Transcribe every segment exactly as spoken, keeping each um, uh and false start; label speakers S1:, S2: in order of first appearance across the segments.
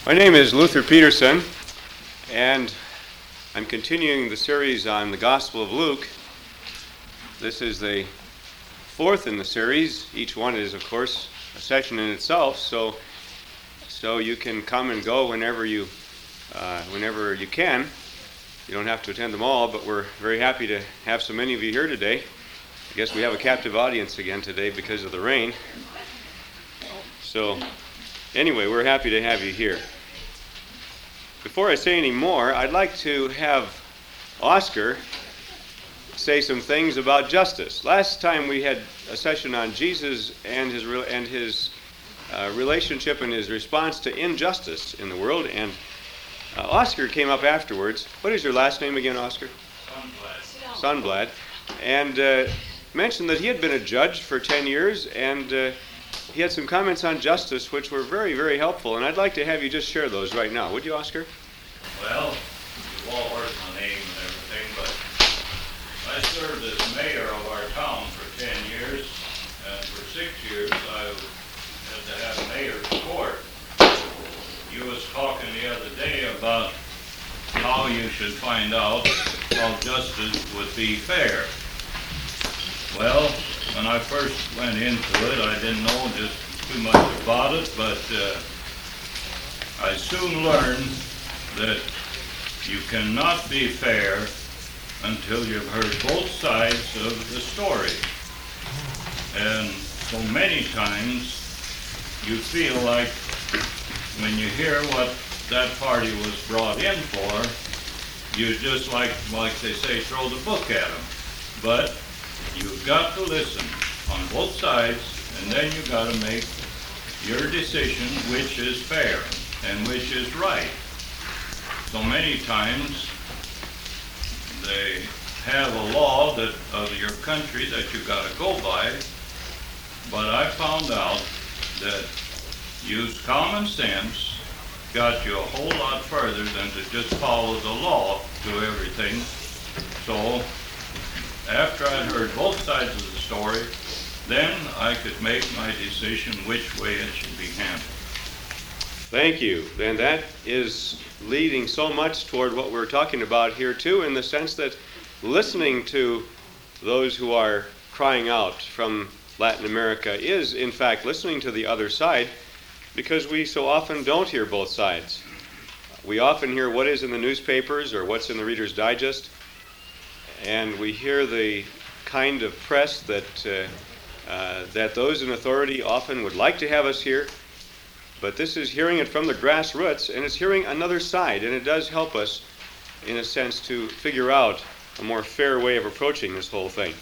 S1: My name is Luther Peterson, and I'm continuing the series on the Gospel of Luke. This is the fourth in the series. Each one is, of course, a session in itself, so so you can come and go whenever you uh, whenever you can. You don't have to attend them all, but we're very happy to have so many of you here today. I guess we have a captive audience again today because of the rain. So anyway, we're happy to have you here. Before I say any more, I'd like to have Oscar say some things about justice. Last time we had a session on Jesus and his re- and his uh, relationship and his response to injustice in the world, and uh, Oscar came up afterwards. What is your last name again, Oscar?
S2: Sunblad.
S1: Sunblad. And uh, mentioned that he had been a judge for ten years, and uh, he had some comments on justice which were very, very helpful, and I'd like to have you just share those right now. Would you, Oscar?
S2: Well, you've all heard my name and everything, but I served as mayor of our town for ten years, and for six years I had to have mayor's court. You was talking the other day about how you should find out how justice would be fair. Well, when I first went into it, I didn't know just too much about it, but uh, I soon learned that you cannot be fair until you've heard both sides of the story. And so many times you feel like when you hear what that party was brought in for, you just like, like they say, throw the book at them. But you've got to listen on both sides, and then you've got to make your decision which is fair and which is right. So many times they have a law that of your country that you've got to go by, but I found out that use common sense got you a whole lot further than to just follow the law to everything. So after I'd heard both sides of the story, then I could make my decision which way it should be handled.
S1: Thank you. And that is leading so much toward what we're talking about here too, in the sense that listening to those who are crying out from Latin America is, in fact, listening to the other side, because we so often don't hear both sides. We often hear what is in the newspapers or what's in the Reader's Digest, and we hear the kind of press that uh, uh, that those in authority often would like to have us hear. But this is hearing it from the grassroots, and it's hearing another side, and it does help us, in a sense, to figure out a more fair way of approaching this whole thing.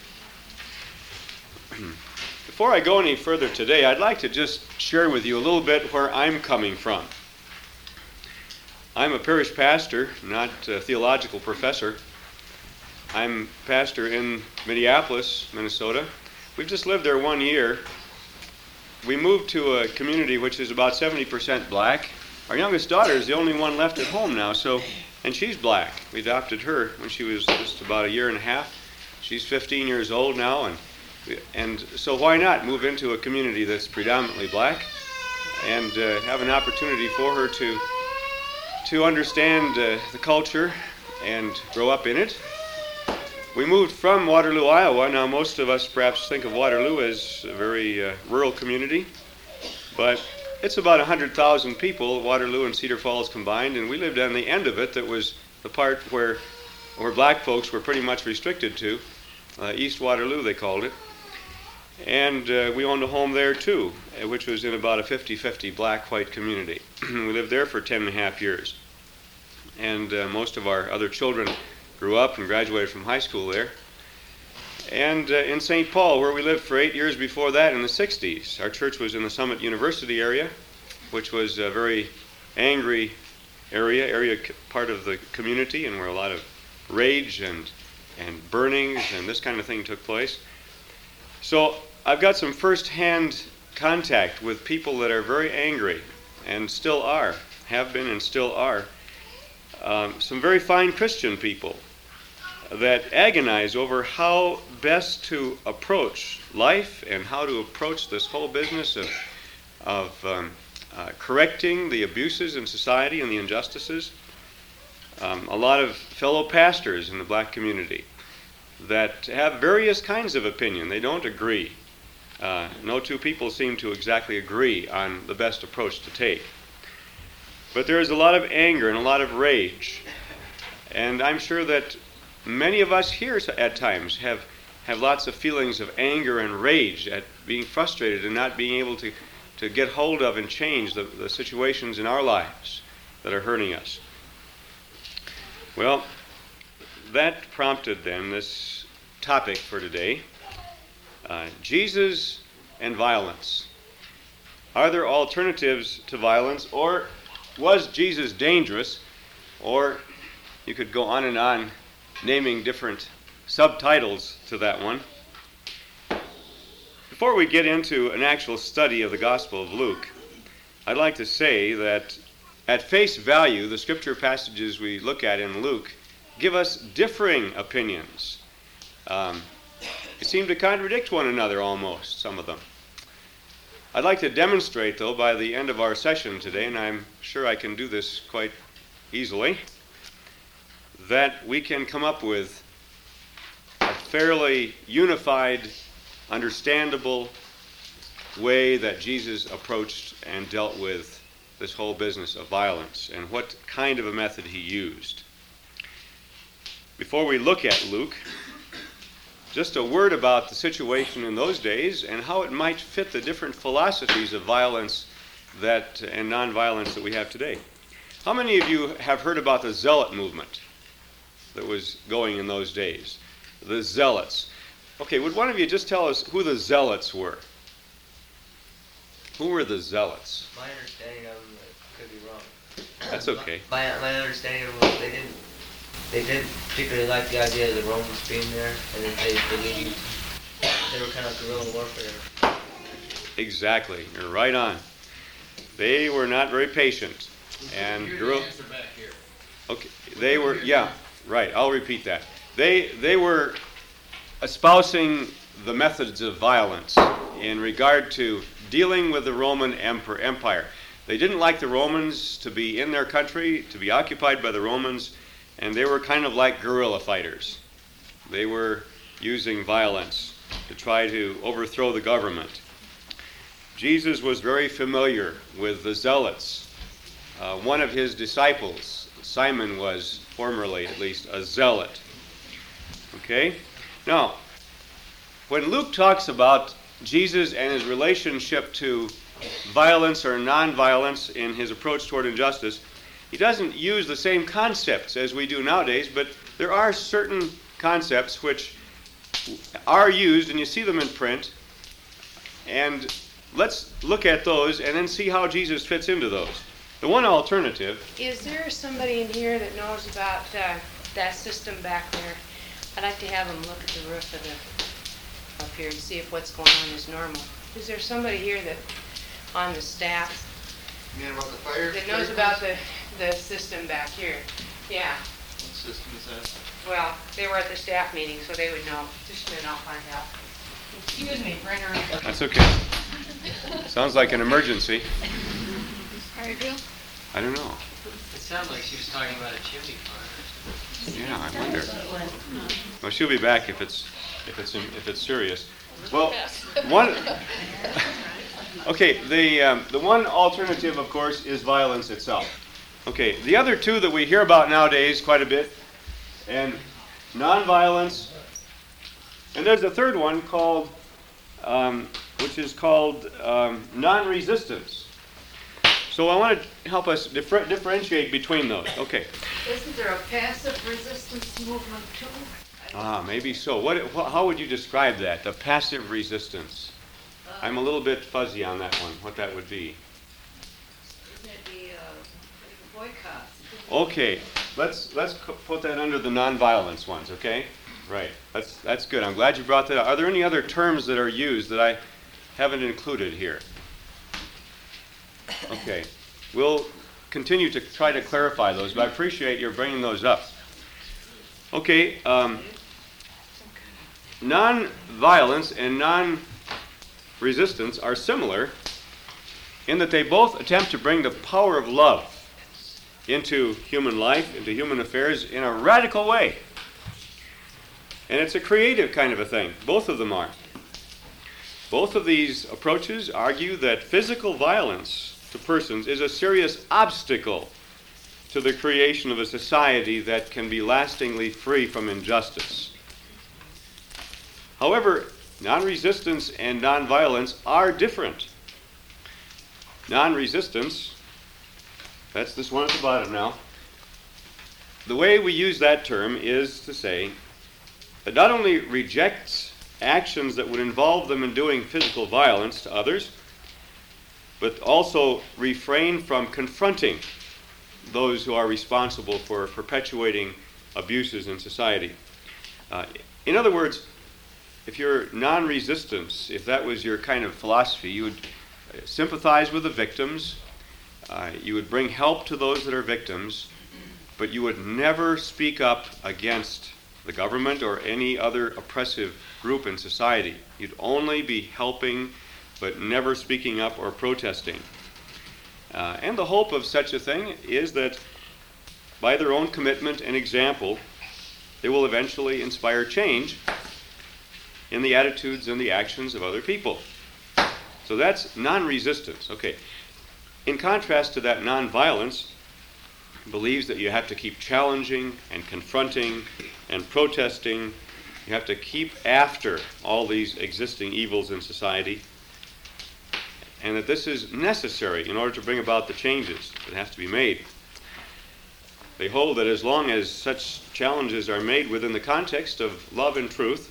S1: Before I go any further today, I'd like to just share with you a little bit where I'm coming from. I'm a parish pastor, not a theological professor. I'm pastor in Minneapolis, Minnesota. We've just lived there one year. We moved to a community which is about seventy percent black. Our youngest daughter is the only one left at home now, so, and she's black. We adopted her when she was just about a year and a half. She's fifteen years old now, and and so why not move into a community that's predominantly black and uh, have an opportunity for her to to understand uh, the culture and grow up in it. We moved from Waterloo, Iowa. Now, most of us perhaps think of Waterloo as a very uh, rural community, but it's about one hundred thousand people, Waterloo and Cedar Falls combined, and we lived on the end of it that was the part where where black folks were pretty much restricted to. Uh, East Waterloo, they called it. And uh, we owned a home there, too, which was in about a fifty-fifty black-white community. We lived there for ten and a half years. And uh, most of our other children grew up and graduated from high school there. And uh, in Saint Paul, where we lived for eight years before that in the sixties. Our church was in the Summit University area, which was a very angry area, area c- part of the community, and where a lot of rage and, and burnings and this kind of thing took place. So I've got some first-hand contact with people that are very angry, and still are, have been and still are. Um, some very fine Christian people that agonize over how best to approach life and how to approach this whole business of, of um, uh, correcting the abuses in society and the injustices. Um, a lot of fellow pastors in the black community that have various kinds of opinion. They don't agree. Uh, no two people seem to exactly agree on the best approach to take. But there is a lot of anger and a lot of rage. And I'm sure that many of us here at times have, have lots of feelings of anger and rage at being frustrated and not being able to, to get hold of and change the, the situations in our lives that are hurting us. Well, that prompted then this topic for today, uh, Jesus and violence. Are there alternatives to violence, or was Jesus dangerous? Or you could go on and on naming different subtitles to that one. Before we get into an actual study of the Gospel of Luke, I'd like to say that at face value, the scripture passages we look at in Luke give us differing opinions. Um, they seem to contradict one another almost, some of them. I'd like to demonstrate, though, by the end of our session today, and I'm sure I can do this quite easily, that we can come up with a fairly unified, understandable way that Jesus approached and dealt with this whole business of violence and what kind of a method he used. Before we look at Luke, just a word about the situation in those days and how it might fit the different philosophies of violence that and nonviolence that we have today. How many of you have heard about the Zealot movement that was going in those days? The Zealots. Okay, would one of you just tell us who the Zealots were? Who were the Zealots?
S3: My understanding of them, it could be wrong.
S1: That's okay.
S3: My, my understanding of them, they didn't, they didn't particularly like the idea of the Romans being there, and that they believed they were kind of guerrilla warfare.
S1: Exactly. You're right on. They were not very patient. And guerrilla. Okay, they were. Yeah, right. I'll repeat that. They they were espousing the methods of violence in regard to dealing with the Roman emperor, Empire. They didn't like the Romans to be in their country, to be occupied by the Romans, and they were kind of like guerrilla fighters. They were using violence to try to overthrow the government. Jesus was very familiar with the Zealots. Uh, one of his disciples, Simon, was formerly, at least, a zealot. Okay? Now, when Luke talks about Jesus and his relationship to violence or nonviolence in his approach toward injustice, he doesn't use the same concepts as we do nowadays, but there are certain concepts which are used, and you see them in print, and let's look at those and then see how Jesus fits into those. The one alternative...
S4: Is there somebody in here that knows about uh, that system back there? I'd like to have them look at the roof of the, up here and see if what's going on is normal. Is there somebody here that, on the staff,
S5: You mean about the fire?
S4: that knows about the, the system back here? Yeah.
S5: What system is that?
S4: Well, they were at the staff meeting, so they would know. Just a minute, I'll find out. Excuse me, Brenner.
S1: That's okay. Sounds like an emergency.
S4: How you feel?
S1: I don't know.
S3: It sounded like she was talking about a chimney fire.
S1: Yeah, I wonder. Well, she'll be back if it's if it's if it's serious. Well, one. Okay, the um, the one alternative, of course, is violence itself. Okay, the other two that we hear about nowadays quite a bit, and nonviolence, and there's a third one called, um, which is called um, non-resistance. So I want to help us differ- differentiate between those. Okay.
S6: Isn't there a passive resistance movement too?
S1: Ah, maybe so. What? wh- How would you describe that? The passive resistance. I'm a little bit fuzzy on that one. What that would be?
S6: Maybe uh, boycotts.
S1: Okay. Let's let's co- put that under the nonviolence ones. Okay. Right. That's that's good. I'm glad you brought that up. Are there any other terms that are used that I haven't included here? Okay. We'll continue to try to clarify those, but I appreciate your bringing those up. Okay. Um, non-violence and non-resistance are similar in that they both attempt to bring the power of love into human life, into human affairs in a radical way. And it's a creative kind of a thing. Both of them are. Both of these approaches argue that physical violence to persons is a serious obstacle to the creation of a society that can be lastingly free from injustice. However, non-resistance and non-violence are different. Non-resistance, that's this one at the bottom now. The way we use that term is to say that not only rejects actions that would involve them in doing physical violence to others, but also refrain from confronting those who are responsible for perpetuating abuses in society. Uh, in other words, if you're non-resistance, if that was your kind of philosophy, you would sympathize with the victims, uh, you would bring help to those that are victims, but you would never speak up against the government or any other oppressive group in society. You'd only be helping, but never speaking up or protesting. Uh, and the hope of such a thing is that by their own commitment and example, they will eventually inspire change in the attitudes and the actions of other people. So that's non-resistance. Okay. In contrast to that non-violence, believes that you have to keep challenging and confronting and protesting. You have to keep after all these existing evils in society, and that this is necessary in order to bring about the changes that have to be made. They hold that as long as such challenges are made within the context of love and truth,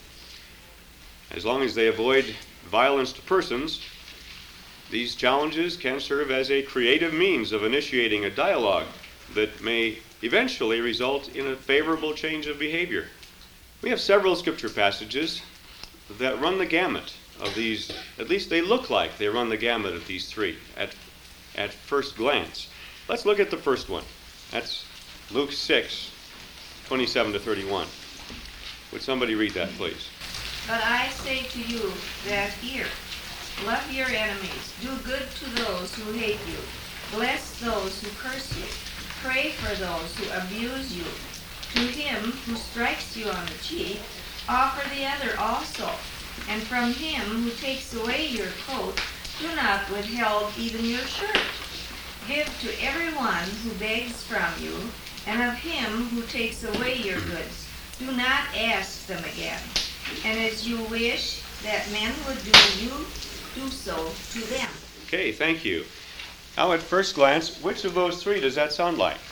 S1: as long as they avoid violence to persons, these challenges can serve as a creative means of initiating a dialogue that may eventually result in a favorable change of behavior. We have several scripture passages that run the gamut of these, at least they look like they run the gamut of these three at, at first glance. Let's look at the first one. That's Luke six, twenty-seven to thirty-one. Would somebody read that, please?
S6: But I say to you that here, love your enemies, do good to those who hate you, bless those who curse you, pray for those who abuse you. To him who strikes you on the cheek, offer the other also. And from him who takes away your coat, do not withhold even your shirt. Give to everyone who begs from you, and of him who takes away your goods, do not ask them again. And as you wish that men would do you, do so to them.
S1: Okay, thank you. Now at first glance, which of those three does that sound like?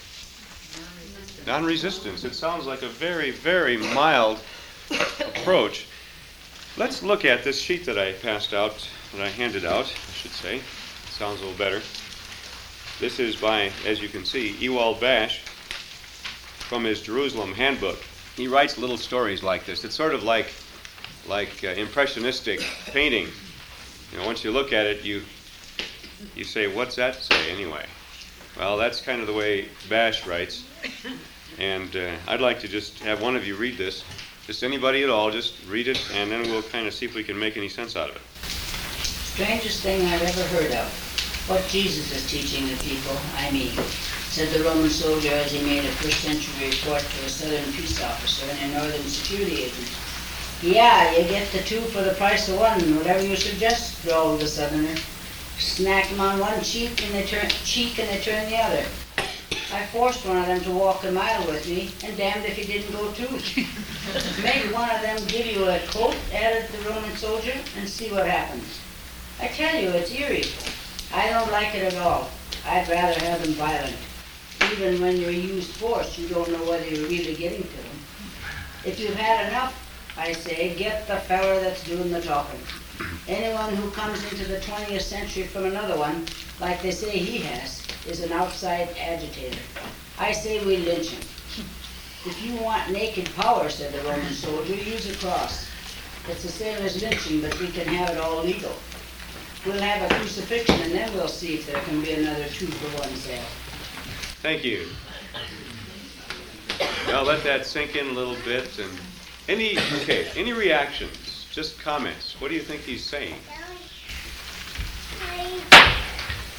S1: Non-resistance. It sounds like a very, very mild approach. Let's look at this sheet that I passed out, that I handed out, I should say. It sounds a little better. This is by, as you can see, Ewald Bash from his Jerusalem Handbook. He writes little stories like this. It's sort of like, like uh, impressionistic painting. You know, once you look at it, you you say, what's that say anyway? Well, that's kind of the way Bash writes. And uh, I'd like to just have one of you read this. Just anybody at all, just read it, and then we'll kind of see if we can make any sense out of it.
S7: Strangest thing I've ever heard of. What Jesus is teaching the people, I mean, said the Roman soldier as he made a first century report to a southern peace officer and a northern security agent. Yeah, you get the two for the price of one, whatever you suggest, drawled the southerner. Smack them on one cheek and they turn cheek and they turn the other. I forced one of them to walk a mile with me, and damned if he didn't go too. Make one of them give you a coat, added the Roman soldier, and see what happens. I tell you, it's eerie. I don't like it at all. I'd rather have them violent. Even when you use force, you don't know whether you're really getting to them. If you've had enough, I say, get the fella that's doing the talking. Anyone who comes into the twentieth century from another one, like they say he has, is an outside agitator. I say we lynch him. If you want naked power, said the Roman soldier, use a cross. It's the same as lynching, but we can have it all legal. We'll have a crucifixion, and then we'll see if there can be another two for one sale.
S1: Thank you. Now let that sink in a little bit. And any okay, any reactions? Just comments. What do you think he's saying?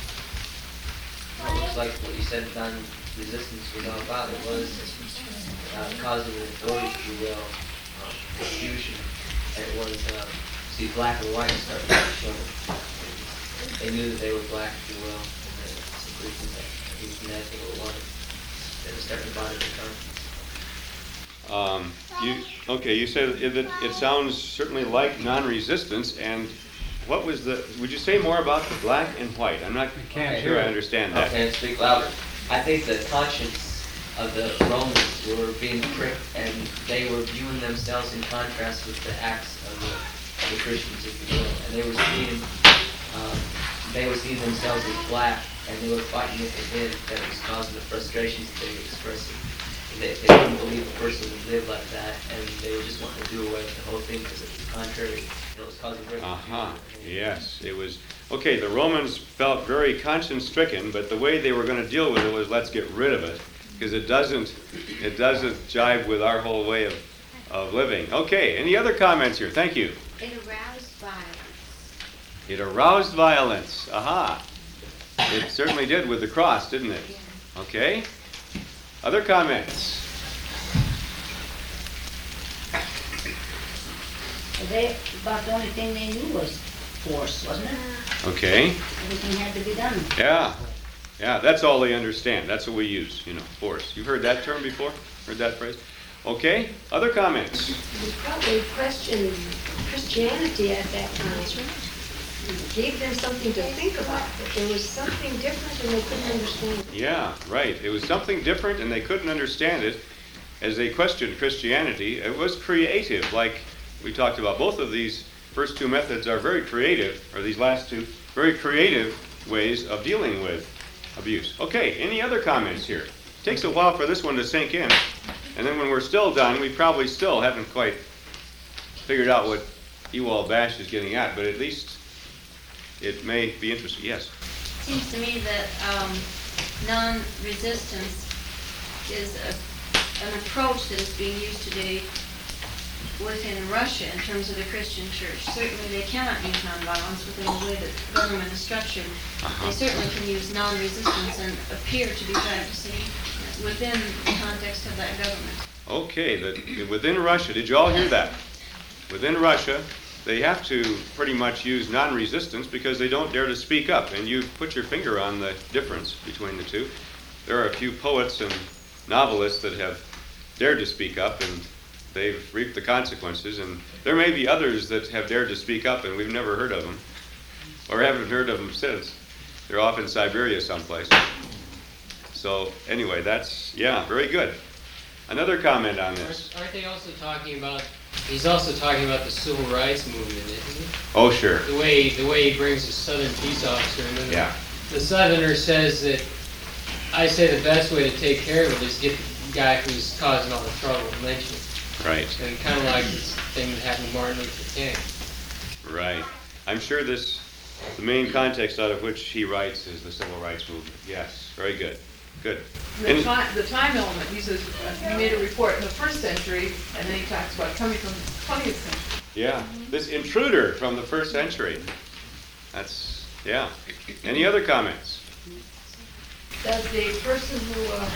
S3: much like what you said non-resistance was all about. It was uh, causing an authority, if you will, um, confusion. And it was, uh, see, black and white started to show. They knew that they were black, if you will, and they simply did that. That's what it was. They were starting to bother the conscience.
S1: Um, you, okay, you said it, it, it sounds certainly like non-resistance, and what was the, would you say more about the black and white? I'm not
S3: can't
S1: sure
S3: hear
S1: I
S3: it.
S1: understand that.
S3: Okay, speak louder. I think the conscience of the Romans were being pricked, and they were viewing themselves in contrast with the acts of the, of the Christians, if you will. And they were seeing, um, they were seeing themselves as black, and they were fighting it within. That was causing the frustrations that they were expressing. They, they couldn't believe a person would live like that, and they were just wanting to do away with the whole thing because it was contrary. It was causing great
S1: Uh-huh, yes, it was, okay, the Romans felt very conscience-stricken, but the way they were going to deal with it was, let's get rid of it, because it doesn't, it doesn't jive with our whole way of, of living. Okay, any other comments here? Thank you.
S6: It aroused violence.
S1: It aroused violence. Aha. It certainly did with the cross, didn't it? Okay. Other comments?
S7: They, about the only thing they knew was force, wasn't it?
S1: Okay.
S7: Everything had to be done.
S1: Yeah. Yeah, that's all they understand. That's what we use, you know, force. You've heard that term before? Heard that phrase? Okay. Other comments?
S8: We probably questioned Christianity at that time. It gave them something to think about. But there was something different and they couldn't understand it.
S1: Yeah, right. It was something different and they couldn't understand it as they questioned Christianity. It was creative, like we talked about. Both of these first two methods are very creative, or these last two, very creative ways of dealing with abuse. Okay, any other comments here? It takes a while for this one to sink in, and then when we're still done, we probably still haven't quite figured out what Ewald Bash is getting at, but at least it may be interesting. Yes?
S9: Seems to me that um, non-resistance is a, an approach that is being used today within Russia in terms of the Christian church. Certainly they cannot use nonviolence within the way that government is structured.
S1: Uh-huh.
S9: They certainly can use non-resistance and appear to be practicing within the context of that government.
S1: Okay, that within Russia, did you all hear that? Within Russia, they have to pretty much use non-resistance because they don't dare to speak up. And you put your finger on the difference between the two. There are a few poets and novelists that have dared to speak up, and they've reaped the consequences. And there may be others that have dared to speak up, and we've never heard of them, or haven't heard of them since. They're off in Siberia someplace. So anyway, that's, yeah, very good. Another comment on this.
S10: Aren't they also talking about, he's also talking about the civil rights movement, isn't he?
S1: Oh, sure.
S10: The way, the way he brings the Southern peace officer in. And
S1: Yeah.
S10: The Southerner says that, I say the best way to take care of it is get the guy who's causing all the trouble and lynch him.
S1: Right.
S10: And kind of like this thing that happened to Martin Luther King.
S1: Right. I'm sure this, the main context out of which he writes is the civil rights movement. Yes, very good. Good.
S11: The
S1: And-
S11: time, the time element, he says, uh, he made a report in the first century, and then he talks about coming from the twentieth century.
S1: Yeah, this intruder from the first century. That's, yeah. Any other comments?
S8: Does the person who uh,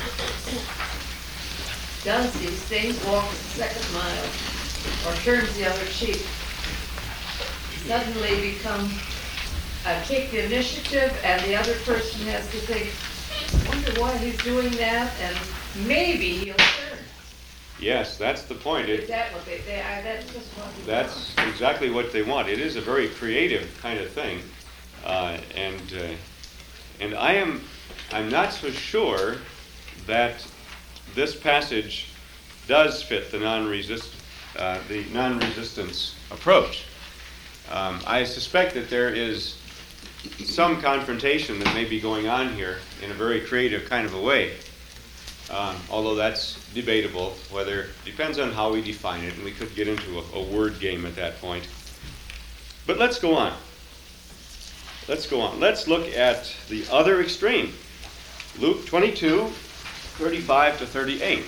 S8: does these things, walks the second mile, or turns the other cheek, suddenly become, uh, take the initiative, and the other person has to think, wonder why he's doing that, and maybe he'll turn.
S1: Yes, that's the point.
S8: Is
S1: It,
S8: that what they, they, I, that's just what they
S1: that's exactly what they want. It is a very creative kind of thing. Uh, and uh, and I am I'm not so sure that this passage does fit the non-resist uh, the non-resistance approach. Um, I suspect that there is some confrontation that may be going on here in a very creative kind of a way. Um, although that's debatable, whether depends on how we define it, and we could get into a, a word game at that point. But let's go on. Let's go on. Let's look at the other extreme. Luke twenty-two, thirty-five to thirty-eight.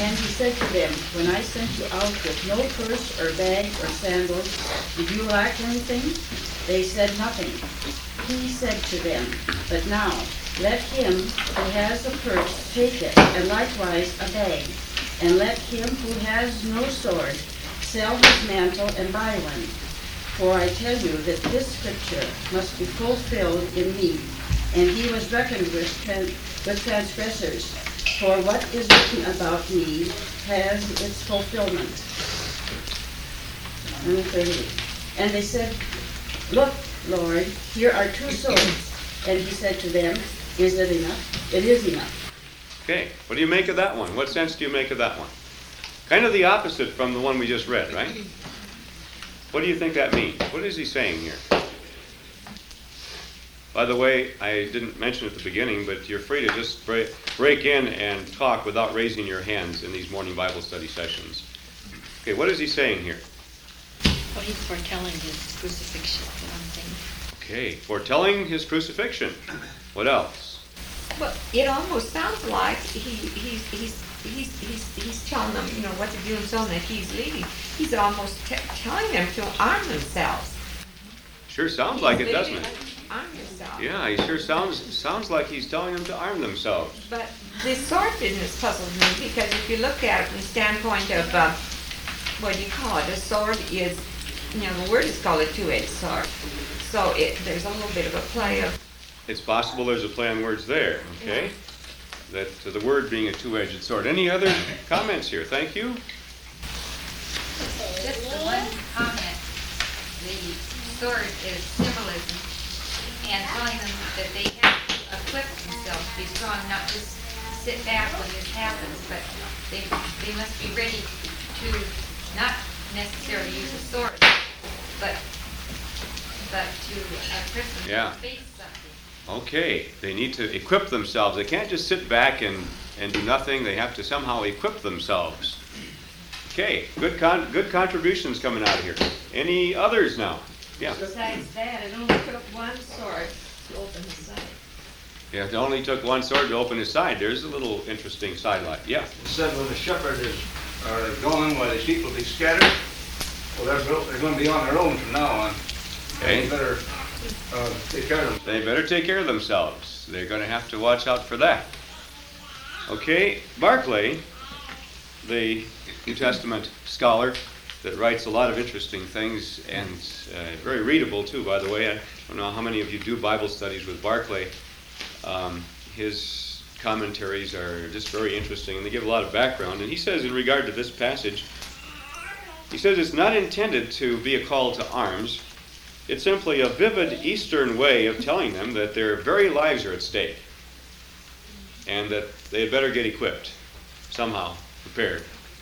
S7: And he said to them, When I sent you out with no purse or bag or sandals, did you lack anything? They said nothing. He said to them, But now let him who has a purse take it, and likewise a bag. And let him who has no sword sell his mantle and buy one. For I tell you that this scripture must be fulfilled in me. And he was reckoned with, tran- with transgressors. For what is written about me has its fulfillment. Number thirty-eight. And they said, Look, Lord, here are two swords. And he said to them, Is it enough? It is enough.
S1: Okay, what do you make of that one? What sense do you make of that one? Kind of the opposite from the one we just read, right? What do you think that means? What is he saying here? By the way, I didn't mention at the beginning, but you're free to just break, break in and talk without raising your hands in these morning Bible study sessions. Okay, what is he saying here?
S12: Well, he's foretelling his crucifixion, for one thing.
S1: Okay, foretelling his crucifixion. What else?
S6: Well, it almost sounds like he, he's, he's, he's, he's, he's telling them, you know, what to do and so on, that he's leaving. He's almost t- telling them to arm themselves.
S1: Sure sounds like it, doesn't it?
S6: Arm themselves.
S1: Yeah, he sure sounds sounds like he's telling them to arm themselves.
S6: But the sword business puzzles me, because if you look at it from the standpoint of, uh, what do you call it, a sword is, you know, the word is called a two-edged sword. So it, there's a little bit of a play of...
S1: It's possible there's a play on words there, okay? That uh, the word being a two-edged sword. Any other comments here? Thank you.
S13: Just the one comment, the sword is symbolism, and telling them that they have to equip themselves to be strong, not just sit back when this happens, but they they must be ready to not necessarily use a sword, but but to equip themselves
S1: Yeah.
S13: to face something.
S1: Okay, they need to equip themselves. They can't just sit back and, and do nothing. They have to somehow equip themselves. Okay, good con- good contributions coming out of here. Any others now? Yeah.
S6: Besides that, it only took one sword to open the side.
S1: Yeah, it only took one sword to open his side. There's a little interesting sidelight. Yeah.
S14: It said when the shepherd is are gone, while the sheep will be scattered. Well, they're, they're going to be on their own from now on.
S1: Okay.
S14: They better uh, take care of them.
S1: They better take care of themselves. They're going to have to watch out for that. Okay, Barclay, the New Testament scholar that writes a lot of interesting things and uh, very readable too, by the way. I don't know how many of you do Bible studies with Barclay. Um, his commentaries are just very interesting and they give a lot of background. And he says in regard to this passage, he says it's not intended to be a call to arms. It's simply a vivid Eastern way of telling them that their very lives are at stake and that they had better get equipped, somehow, prepared.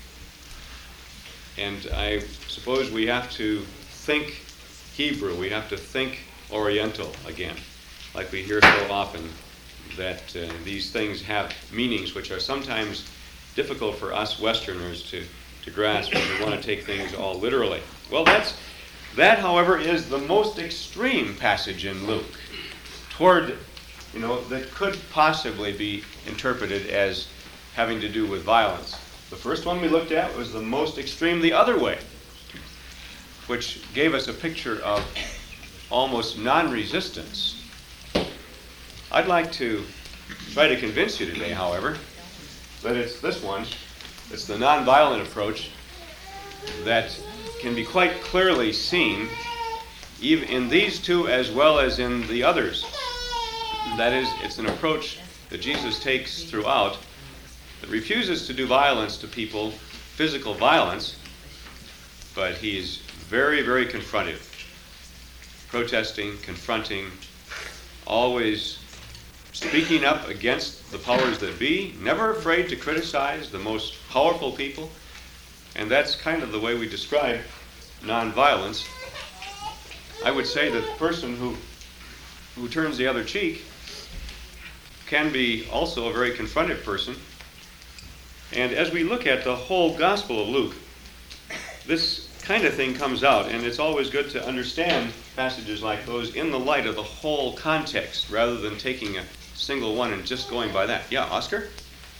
S1: And I suppose we have to think Hebrew, we have to think Oriental again, like we hear so often, that uh, these things have meanings which are sometimes difficult for us Westerners to, to grasp when we want to take things all literally. Well, that's that, however, is the most extreme passage in Luke toward, you know, that could possibly be interpreted as having to do with violence. The first one we looked at was the most extreme the other way, which gave us a picture of almost non-resistance. I'd like to try to convince you today, however, that it's this one, it's the non-violent approach that can be quite clearly seen even in these two as well as in the others. That is, it's an approach that Jesus takes throughout that refuses to do violence to people, physical violence, but he's very, very confrontive, protesting, confronting, always speaking up against the powers that be, never afraid to criticize the most powerful people, and that's kind of the way we describe nonviolence. I would say that the person who who turns the other cheek can be also a very confrontive person. And as we look at the whole Gospel of Luke, this kind of thing comes out, and it's always good to understand passages like those in the light of the whole context, rather than taking a single one and just going by that. Yeah, Oscar?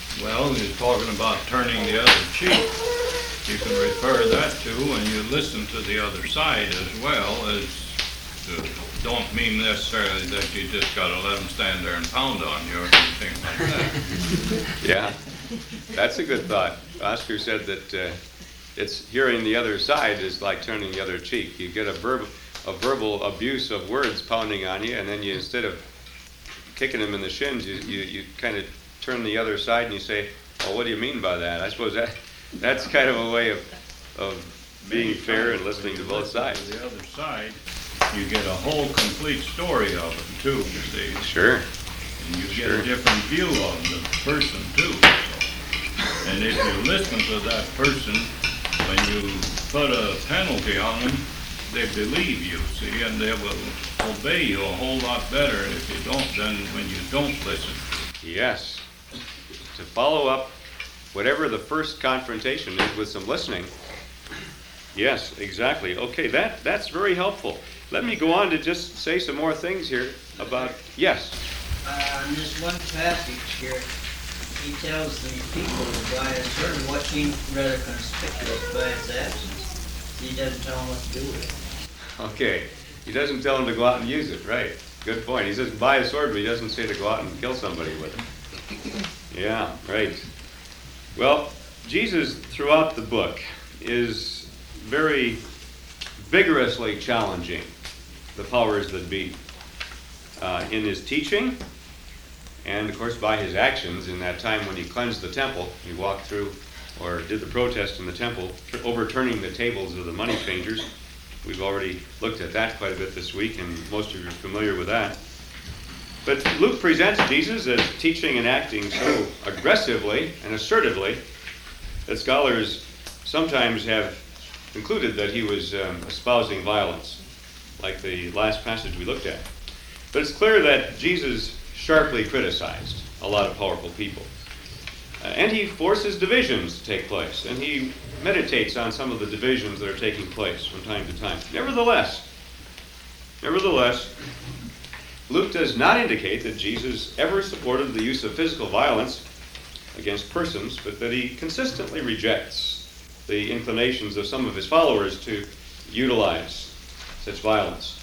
S2: Well, he's talking about turning the other cheek. You can refer that to when you listen to the other side as well as, uh, don't mean necessarily that you just gotta let them stand there and pound on you or anything like that.
S1: Yeah, that's a good thought. Oscar said that uh, it's hearing the other side is like turning the other cheek. You get a verbal, a verbal abuse of words pounding on you, and then you, instead of kicking them in the shins, you, you, you kind of turn the other side and you say, well, what do you mean by that? I suppose that that's kind of a way of, of being fair and listening to both sides.
S2: To the other side, you get a whole complete story of it too, you see.
S1: Sure.
S2: And you get
S1: Sure.
S2: a different view of the person too. So. And if you listen to that person, when you put a penalty on them, they believe you, see, and they will obey you a whole lot better if you don't than when you don't listen.
S1: Yes. To follow up whatever the first confrontation is with some listening. Yes, exactly. Okay, that, that's very helpful. Let me go on to just say some more things here about, yes.
S15: Uh, in this one passage here, he tells the people that God has heard watching rather conspicuous by its absence. He doesn't tell them what to do with it.
S1: Okay. He doesn't tell them to go out and use it, right. Good point. He says buy a sword, but he doesn't say to go out and kill somebody with it. Yeah, right. Well, Jesus throughout the book is very vigorously challenging the powers that be uh, in his teaching, and of course by his actions in that time when he cleansed the temple. He walked through or did the protest in the temple, overturning the tables of the money changers. We've already looked at that quite a bit this week, and most of you are familiar with that. But Luke presents Jesus as teaching and acting so aggressively and assertively that scholars sometimes have concluded that he was um, espousing violence, like the last passage we looked at. But it's clear that Jesus sharply criticized a lot of powerful people. Uh, and he forces divisions to take place, and he meditates on some of the divisions that are taking place from time to time. Nevertheless, nevertheless, Luke does not indicate that Jesus ever supported the use of physical violence against persons, but that he consistently rejects the inclinations of some of his followers to utilize such violence.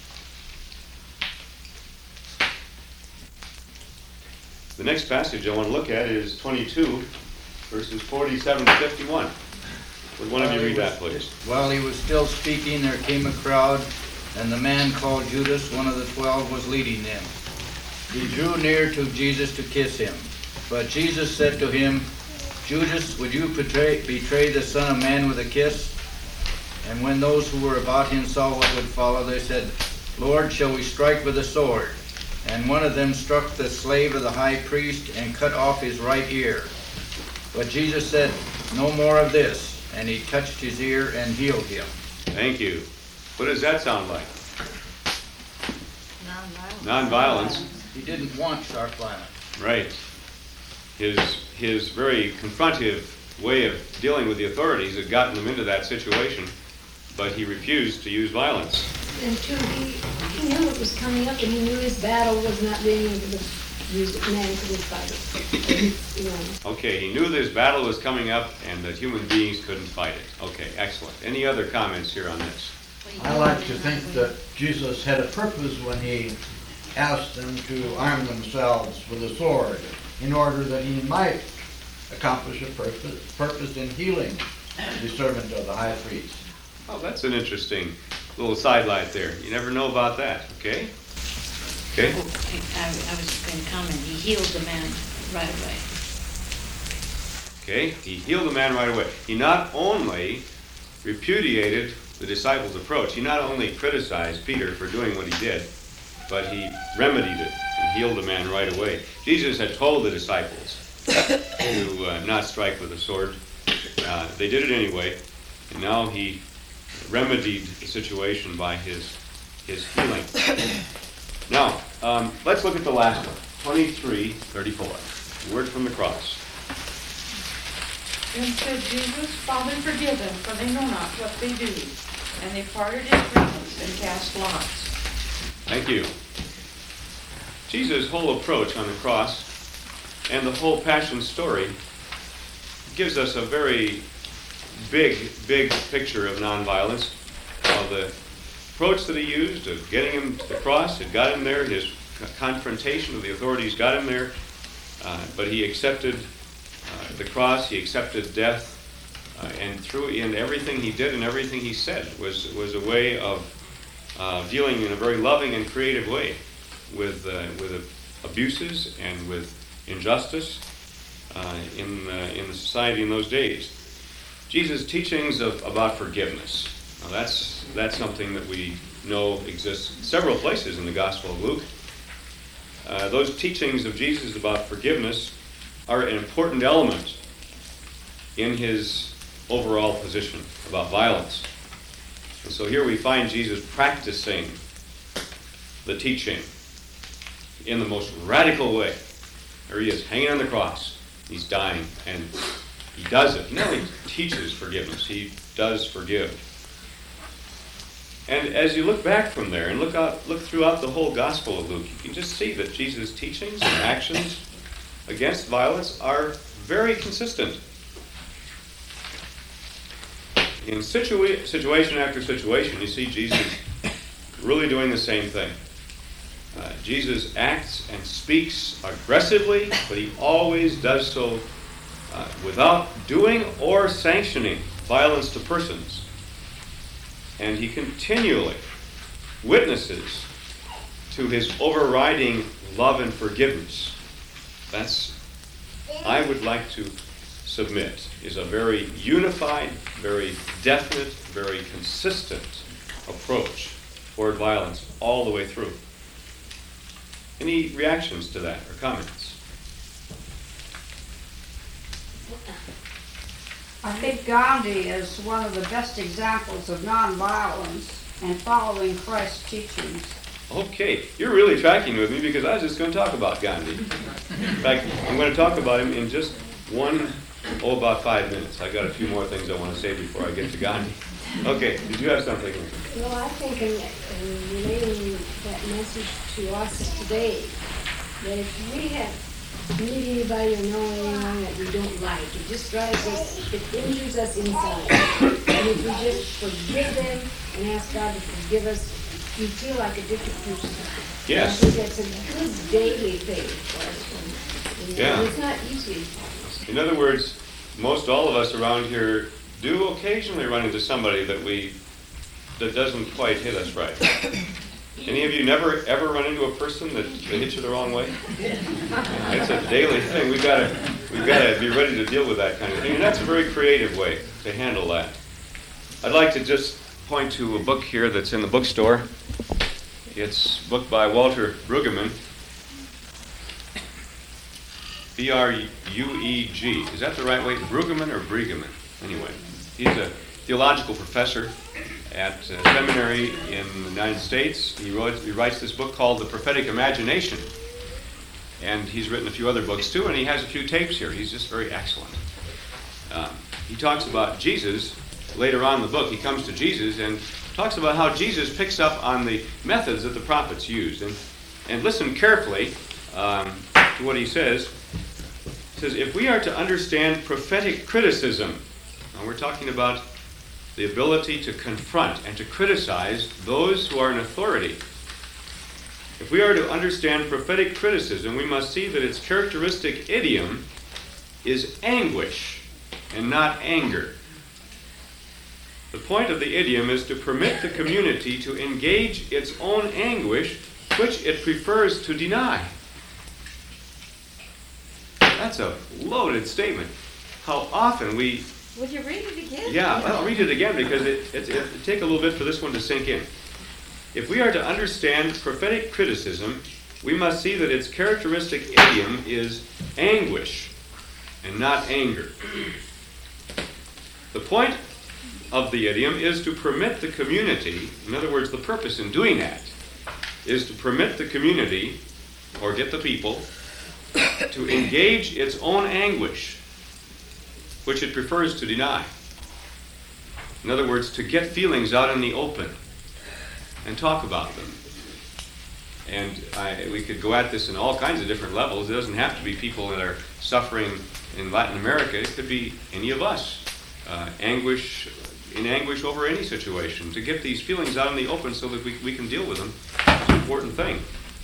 S1: The next passage I want to look at is twenty-two, verses forty-seven to fifty-one. Would one of you read that, please?
S16: While he was still speaking, there came a crowd, and the man called Judas, one of the twelve, was leading them. He drew near to Jesus to kiss him. But Jesus said to him, Judas, would you betray, betray the Son of Man with a kiss? And when those who were about him saw what would follow, they said, Lord, shall we strike with a sword? And one of them struck the slave of the high priest and cut off his right ear. But Jesus said, no more of this. And he touched his ear and healed him.
S1: Thank you. What does that sound like?
S12: Nonviolence.
S1: Nonviolence.
S16: He didn't want sharp violence.
S1: Right. His, his very confrontive way of dealing with the authorities had gotten him into that situation, but he refused to use violence.
S8: And two, he, he knew it was coming up, and he knew his battle was not being able to use it, man could fight it. You know.
S1: Okay, he knew this battle was coming up and that human beings couldn't fight it. Okay, excellent. Any other comments here on this?
S5: I like to think that Jesus had a purpose when he asked them to arm themselves with a sword in order that he might accomplish a purpose, purpose in healing the servant of the high priest.
S1: Oh, that's an interesting little sidelight there. You never know about that, okay? Okay?
S12: Oh, I, I was just going to comment, he healed the man right away.
S1: Okay, he healed the man right away. He not only repudiated the disciples' approach, he not only criticized Peter for doing what he did, but he remedied it and healed the man right away. Jesus had told the disciples to uh, not strike with a sword. Uh, they did it anyway, and now he remedied the situation by his, his healing. Now, um, let's look at the last one, twenty-three thirty-four, word from the cross.
S17: Then said Jesus, Father, forgive them, for they know not what they do. And they parted his garments and cast lots.
S1: Thank you. Jesus' whole approach on the cross and the whole Passion story gives us a very big, big picture of nonviolence. Uh, the approach that he used of getting him to the cross, it got him there. His confrontation with the authorities got him there. Uh, but he accepted uh, the cross, he accepted death, uh, and through in everything he did and everything he said was, was a way of uh, dealing in a very loving and creative way with, uh, with abuses and with injustice uh, in, uh, in the society in those days. Jesus' teachings of, about forgiveness. Now that's, that's something that we know exists several places in the Gospel of Luke. Uh, those teachings of Jesus about forgiveness are an important element in his overall position about violence. And so here we find Jesus practicing the teaching in the most radical way. There he is, hanging on the cross. He's dying, and he does it. He not only teaches forgiveness, he does forgive. And as you look back from there and look out, look throughout the whole Gospel of Luke, you can just see that Jesus' teachings and actions against violence are very consistent. In situa- situation after situation, you see Jesus really doing the same thing. Uh, Jesus acts and speaks aggressively, but he always does so uh, without doing or sanctioning violence to persons. And he continually witnesses to his overriding love and forgiveness. That's, I would like to submit, is a very unified, very definite, very consistent approach toward violence all the way through. Any reactions to that or comments?
S18: I think Gandhi is one of the best examples of nonviolence and following Christ's teachings.
S1: Okay, you're really tracking with me because I was just going to talk about Gandhi. In fact, I'm going to talk about him in just one, oh, about five minutes. I got a few more things I want to say before I get to Gandhi. Okay, did you have something?
S8: Well, I think in, in relaying that message to us today, that if we have meet anybody or know anyone that we don't like, it just drives us, it injures us inside. And if we just forgive them and ask God to forgive us, we feel like a different person.
S1: Yes.
S8: I think that's a good daily thing for us. And
S1: Yeah.
S8: It's not easy.
S1: In other words, most all of us around here do occasionally run into somebody that we that doesn't quite hit us right. Any of you never ever run into a person that, that hits you the wrong way? It's a daily thing. We've got to we've got to be ready to deal with that kind of thing, and that's a very creative way to handle that. I'd like to just point to a book here that's in the bookstore. It's a book by Walter Brueggemann. B R U E G. Is that the right way? Brueggemann or Brueggemann? Anyway, he's a theological professor at a seminary in the United States. He, wrote, he writes this book called The Prophetic Imagination. And he's written a few other books too, and he has a few tapes here. He's just very excellent. Um, he talks about Jesus. Later on in the book, he comes to Jesus and talks about how Jesus picks up on the methods that the prophets used. And, and listen carefully um, to what he says. He says, if we are to understand prophetic criticism, and we're talking about the ability to confront and to criticize those who are in authority. If we are to understand prophetic criticism, we must see that its characteristic idiom is anguish and not anger. The point of the idiom is to permit the community to engage its own anguish, which it prefers to deny. That's a loaded statement. How often we
S9: Would you read it again?
S1: Yeah, I'll read it again because it, it, it, it take a little bit for this one to sink in. If we are to understand prophetic criticism, we must see that its characteristic idiom is anguish and not anger. The point of the idiom is to permit the community, in other words, the purpose in doing that is to permit the community, or get the people, to engage its own anguish, which it prefers to deny. In other words, to get feelings out in the open and talk about them and I, we could go at this in all kinds of different levels. It doesn't have to be people that are suffering in Latin America. It could be any of us. Uh, anguish, in anguish over any situation. To get these feelings out in the open so that we, we can deal with them is an important thing.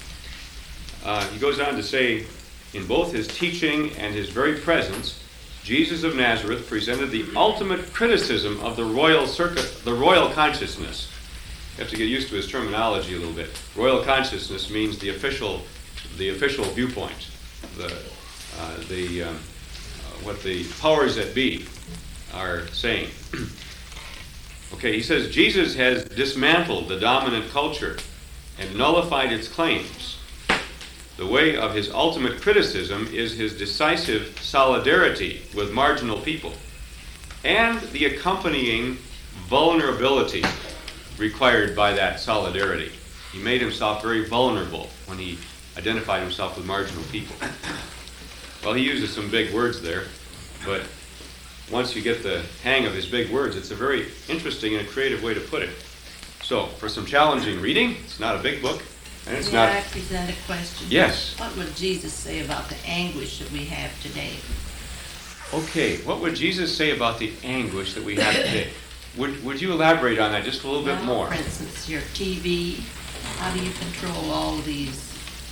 S1: Uh, he goes on to say, in both his teaching and his very presence, Jesus of Nazareth presented the ultimate criticism of the royal circuit, the royal consciousness. You have to get used to his terminology a little bit. Royal consciousness means the official, the official viewpoint, the, uh, the, um, uh, what the powers that be are saying. Okay, he says Jesus has dismantled the dominant culture and nullified its claims. The way of his ultimate criticism is his decisive solidarity with marginal people and the accompanying vulnerability required by that solidarity. He made himself very vulnerable when he identified himself with marginal people. Well, he uses some big words there, but once you get the hang of his big words, it's a very interesting and creative way to put it. So, for some challenging reading, it's not a big book, and it's
S19: May
S1: not...
S19: I present a question?
S1: Yes.
S19: What would Jesus say about the anguish that we have today?
S1: Okay, what would Jesus say about the anguish that we have today? Would, would you elaborate on that just a little bit
S19: Well,
S1: more?
S19: For instance, your T V, how do you control all these,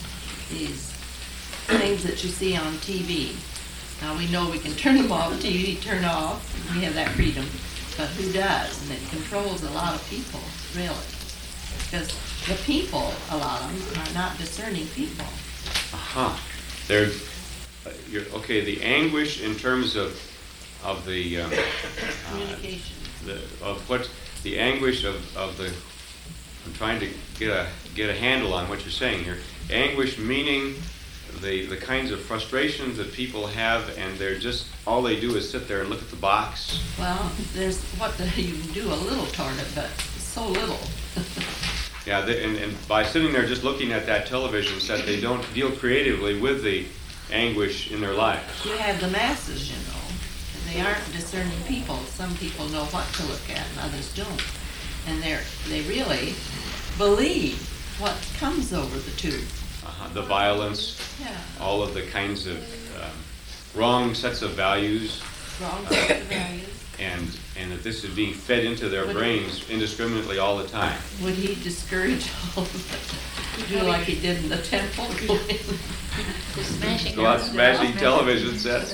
S19: these things that you see on T V? Now, we know we can turn them off, T V turn off, we have that freedom, but who does? And it controls a lot of people, really. Because the people, a lot of them, are not discerning people.
S1: Uh-huh. They're, uh, you're, okay, the anguish in terms of, of the... Um,
S19: Communication.
S1: Uh, the, of what, the anguish of, of the... I'm trying to get a, get a handle on what you're saying here. Anguish meaning the, the kinds of frustrations that people have, and they're just, all they do is sit there and look at the box.
S19: Well, there's what the, you can do a little toward it, but so little.
S1: Yeah, they, and, and by sitting there just looking at that television set, they don't deal creatively with the anguish in their lives.
S19: You have the masses, you know, and they aren't discerning people. Some people know what to look at, and others don't. And they're they really believe what comes over the tube.
S1: Uh-huh. The violence,
S19: Yeah.
S1: all of the kinds of um, wrong sets of values.
S19: Wrong
S1: uh,
S19: sets of values.
S1: And, and that this is being fed into their
S19: Would
S1: brains indiscriminately all the time.
S19: Would he discourage all of it? Do like he did in the temple?
S1: Go out smashing television sets.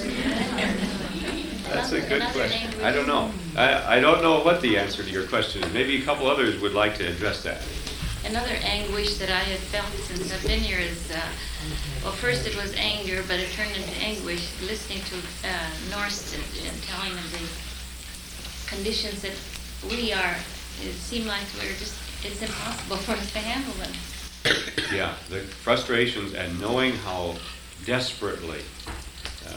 S1: That's a good question. I don't know. I, I don't know what the answer to your question is. Maybe a couple others would like to address that.
S12: Another anguish that I have felt since I've been here is, uh, well, first it was anger, but it turned into anguish listening to uh, Norse and, and telling them the conditions that we are. It seemed like we're just, it's impossible for us to handle them.
S1: Yeah, the frustrations and knowing how desperately uh,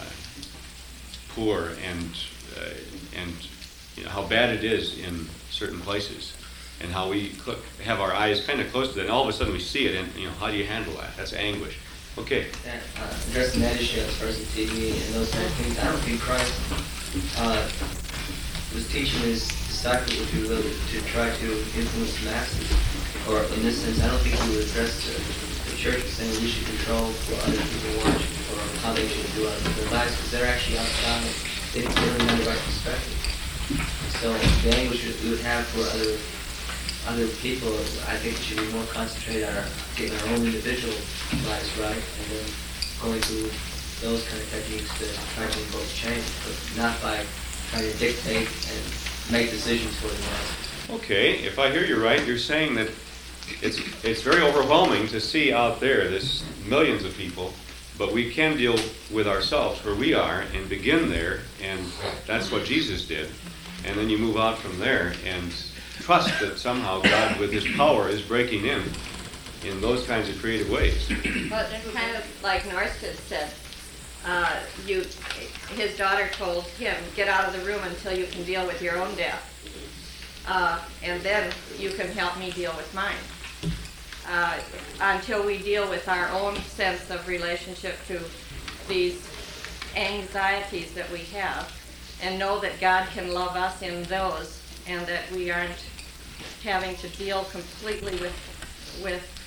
S1: poor and uh, and you know, how bad it is in certain places, and how we cl- have our eyes kind of close to that, and all of a sudden we see it, and you know, how do you handle that? That's anguish. Okay.
S3: That, uh, addressing that issue as far as the T V and those kind of things, I don't think Christ uh, was teaching his disciples to, to try to influence the masses. Or in this sense, I don't think he would address the, the church as saying we should control what other people watch or how they should do out of their lives, because they're actually outside. They don't really know the right perspective. So the anguish that we would have for other other people, I think we should be more concentrated on our, getting our own individual lives right, and then going through those kind of techniques to try to invoke change, but not by trying to dictate and make decisions for the masses.
S1: Okay, if I hear you right, you're saying that it's it's very overwhelming to see out there this millions of people, but we can deal with ourselves where we are and begin there, and that's what Jesus did. And then you move out from there and trust that somehow God, with his power, is breaking in in those kinds of creative ways.
S20: Well, it's kind of like Norstead said. Uh, you, his daughter told him, get out of the room until you can deal with your own death. Uh, and then you can help me deal with mine. Uh, until we deal with our own sense of relationship to these anxieties that we have, and know that God can love us in those, and that we aren't having to deal completely with with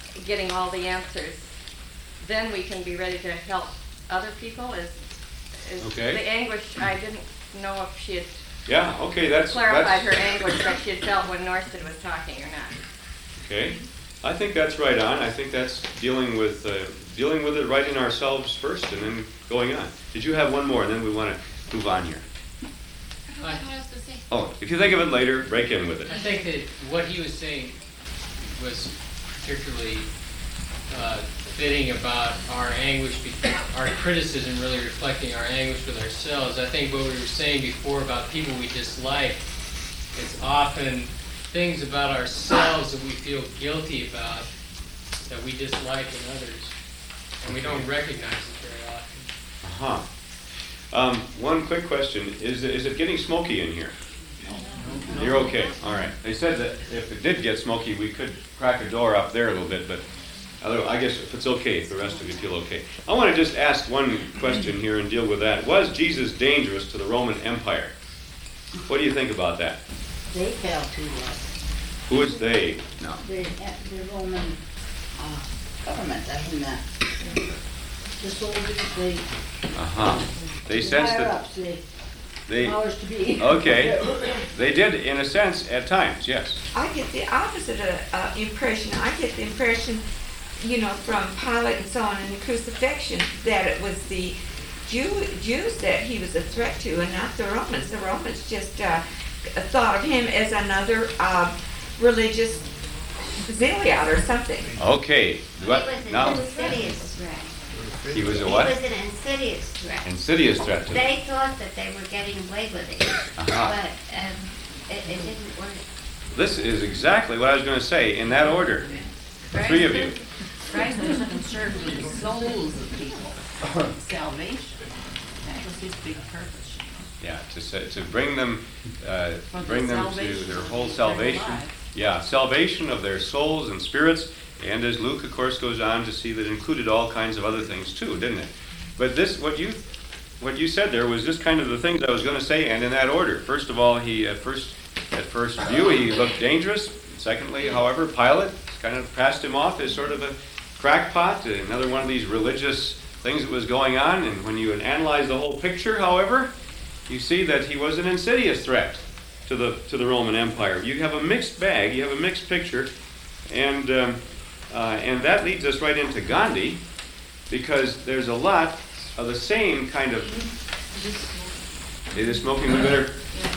S20: getting all the answers, then we can be ready to help other people. Is, is
S1: Okay.
S20: the anguish, I didn't know if she had
S1: Yeah, okay, that's...
S20: clarified
S1: that's,
S20: her anguish that she had felt when Norsted was talking or not.
S1: Okay, I think that's right on. I think that's dealing with, uh, dealing with it right in ourselves first and then going on. Did you have one more, and then we want to move on here? Oh, if you think of it later, break in with it.
S10: I think that what he was saying was particularly uh, fitting about our anguish, because our criticism really reflecting our anguish with ourselves. I think what we were saying before about people we dislike, it's often things about ourselves that we feel guilty about that we dislike in others, and we don't recognize it very often.
S1: Uh-huh. Um, one quick question. Is, is it getting smoky in here? You're okay. All right. They said that if it did get smoky, we could crack a door up there a little bit, but other- I guess if it's okay, if the rest of you feel okay. I want to just ask one question here and deal with that. Was Jesus dangerous to the Roman Empire? What do you think about that?
S7: They fell to us.
S1: Who is they? No.
S7: The, the Roman uh, government, I mean, that. The soldiers, they,
S1: Uh-huh. They
S7: the
S1: sensed that...
S7: higher-ups, they,
S1: They,
S7: powers to be.
S1: okay. They did, in a sense, at times, yes.
S6: I get the opposite uh, uh, impression. I get the impression, you know, from Pilate and so on in the crucifixion, that it was the Jew, Jews that he was a threat to and not the Romans. The Romans just uh, thought of him as another uh, religious zealot or something.
S1: Okay. What?
S21: He was an
S1: Now,
S21: insidious threat.
S1: he was a what?
S21: He was an insidious threat.
S1: Insidious threat to them.
S21: They thought that they were getting away with it,
S1: Uh-huh.
S21: but um, it, it didn't work.
S1: This is exactly what I was going to say, in that order. The three of you.
S19: Christ was concerned with the souls of people, salvation. That was his big purpose.
S1: Yeah, to say, to bring them, uh,
S19: For the
S1: bring them to
S19: salvation
S1: their
S19: of
S1: whole
S19: their
S1: salvation.
S19: lives.
S1: Yeah, salvation of their souls and spirits. And as Luke, of course, goes on to see that it included all kinds of other things too, didn't it? But this, what you, what you said there was just kind of the things I was going to say, and in that order. First of all, he at first, at first view, he looked dangerous. Secondly, however, Pilate kind of passed him off as sort of a crackpot, another one of these religious things that was going on. And when you analyze the whole picture, however, you see that he was an insidious threat to the to the Roman Empire. You have a mixed bag. You have a mixed picture, and um, uh, and that leads us right into Gandhi, because there's a lot of the same kind of. Is it smoking? We better.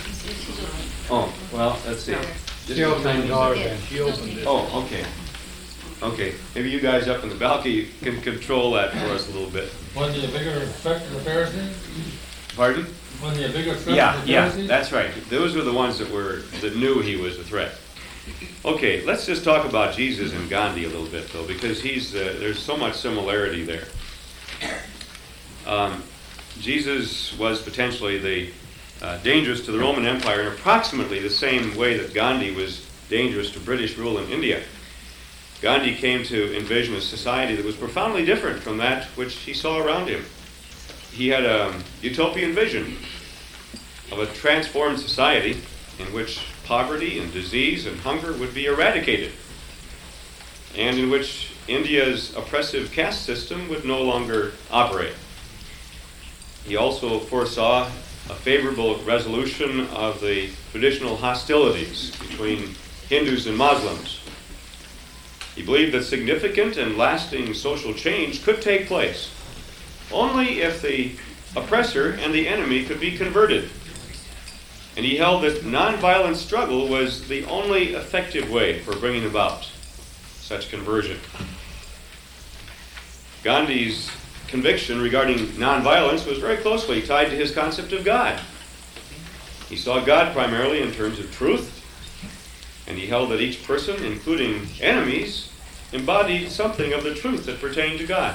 S1: Oh well, let's see. Just
S16: She opened
S1: tiny
S16: the door
S1: bit.
S16: then. She opened it.
S1: Oh, okay. Okay. Maybe you guys up in the balcony can control that for us a little bit.
S22: Wasn't he a bigger threat to the Pharisees?
S1: Pardon?
S22: Wasn't he a bigger threat
S1: Yeah,
S22: to the
S1: yeah,
S22: Pharisees?
S1: that's right. Those were the ones that were that knew he was a threat. Okay, let's just talk about Jesus and Gandhi a little bit, though, because he's uh, there's so much similarity there. Um, Jesus was potentially the uh, dangerous to the Roman Empire in approximately the same way that Gandhi was dangerous to British rule in India. Gandhi came to envision a society that was profoundly different from that which he saw around him. He had a utopian vision of a transformed society in which poverty and disease and hunger would be eradicated, and in which India's oppressive caste system would no longer operate. He also foresaw a favorable resolution of the traditional hostilities between Hindus and Muslims. He believed that significant and lasting social change could take place only if the oppressor and the enemy could be converted. And he held that nonviolent struggle was the only effective way for bringing about such conversion. Gandhi's conviction regarding nonviolence was very closely tied to his concept of God. He saw God primarily in terms of truth, and he held that each person, including enemies, embodied something of the truth that pertained to God.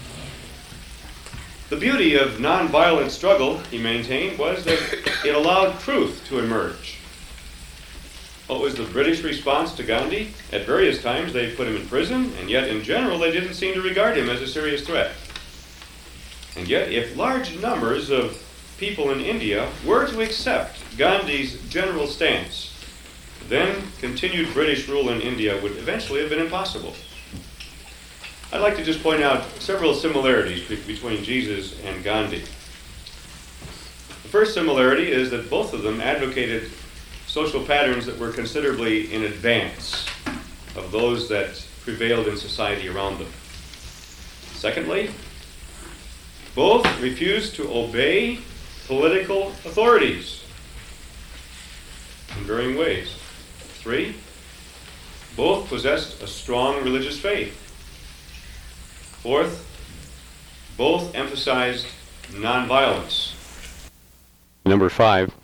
S1: The beauty of nonviolent struggle, he maintained, was that it allowed truth to emerge. What was the British response to Gandhi? At various times they put him in prison, and yet in general they didn't seem to regard him as a serious threat. And yet, if large numbers of people in India were to accept Gandhi's general stance, then continued British rule in India would eventually have been impossible. I'd like to just point out several similarities be- between Jesus and Gandhi. The first similarity is that both of them advocated social patterns that were considerably in advance of those that prevailed in society around them. Secondly, both refused to obey political authorities in varying ways. Three, both possessed a strong religious faith. Fourth, both emphasized nonviolence. Number five,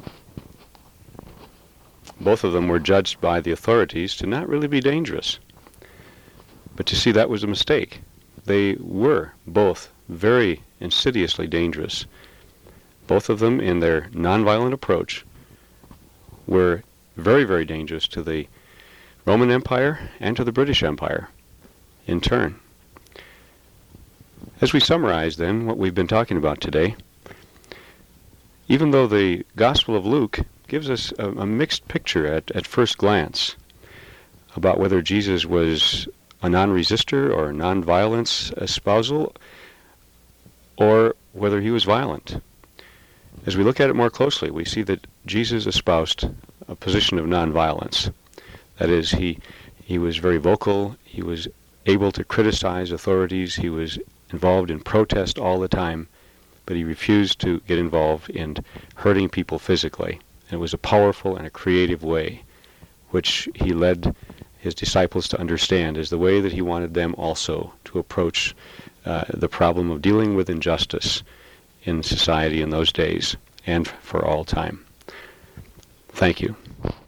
S1: both of them were judged by the authorities to not really be dangerous. But you see, that was a mistake. They were both very insidiously dangerous. Both of them, in their nonviolent approach, were very, very dangerous to the Roman Empire and to the British Empire in turn. As we summarize, then, what we've been talking about today, even though the Gospel of Luke gives us a, a mixed picture at, at first glance about whether Jesus was a non-resistor or a non-violence espousal, or whether he was violent. As we look at it more closely, we see that Jesus espoused a position of nonviolence. That is, he he was very vocal, he was able to criticize authorities, he was involved in protest all the time, but he refused to get involved in hurting people physically. And it was a powerful and a creative way, which he led his disciples to understand as the way that he wanted them also to approach uh, the problem of dealing with injustice in society in those days and for all time. Thank you.